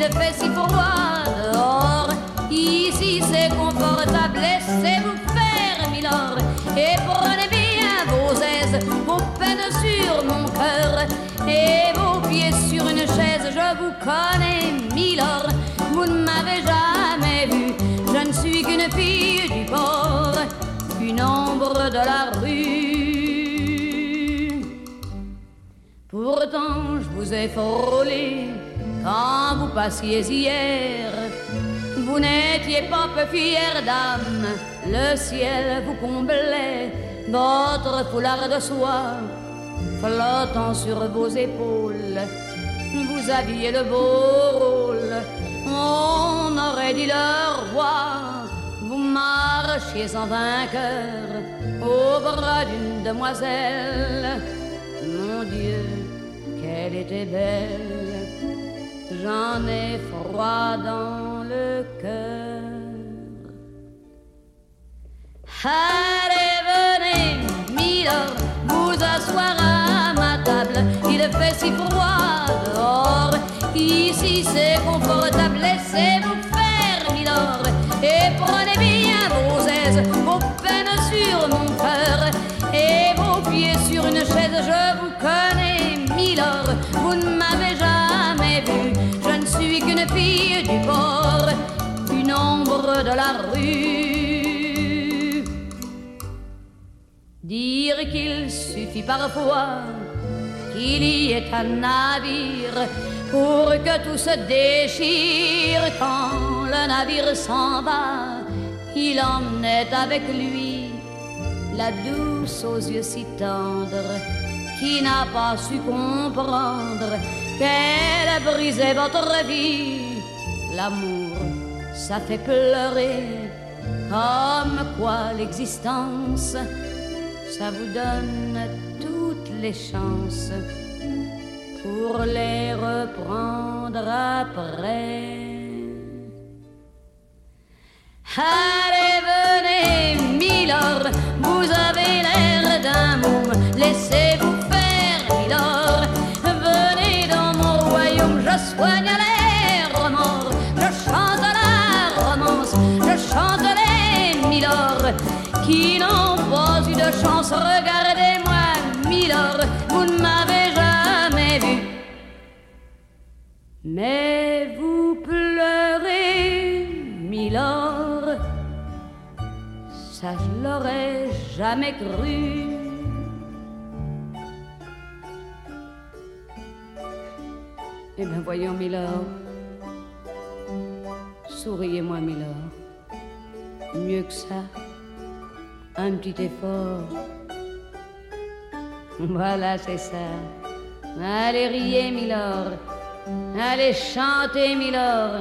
fait si froid dehors. Ici c'est confortable, laissez-vous faire, milord, et prenez bien vos aises, vos peines sur mon cœur, et vos pieds sur une chaise. Je vous connais, milord, vous ne m'avez jamais vu. Je ne suis qu'une fille du port, une ombre de la rue. Pourtant je vous ai frôlé quand vous passiez hier. Vous n'étiez pas peu fière d'âme, le ciel vous comblait, votre foulard de soie flottant sur vos épaules. Vous aviez le beau rôle, on aurait dit le roi. Vous marchiez en vainqueur au bras d'une demoiselle. Mon Dieu, qu'elle était belle, j'en ai froid dans le cœur. Allez, venez, milord, vous asseoir à ma table. Il fait si froid dehors, ici c'est confortable. Laissez-vous faire, milord, et prenez bien vos aises, vos peines sur mon cœur, et vos pieds sur une chaise. Je vous connais, milord, vous ne m'avez jamais vu. Je ne suis qu'une fille du port, une ombre de la rue. Dire qu'il suffit parfois qu'il y ait un navire pour que tout se déchire. Quand le navire s'en va, il emmenait avec lui la douce aux yeux si tendres, qui n'a pas su comprendre qu'elle brisait votre vie. L'amour, ça fait pleurer, comme quoi l'existence, ça vous donne toutes les chances pour les reprendre après. Allez, venez, milord, vous avez l'air d'un môme, laissez-vous faire, milord. Venez dans mon royaume, je soigne les remords, je chante la romance, je chante les milords qui n'ont pas eu de chance. Regardez-moi, milord, vous ne m'avez jamais vu, mais vous pleurez, milord, ça je l'aurais jamais cru. Eh bien voyons, milord, souriez-moi, milord, mieux que ça, un petit effort. Voilà, c'est ça. Allez, riez, milord, allez, chantez, milord.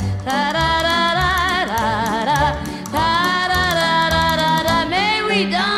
Mais oui, dans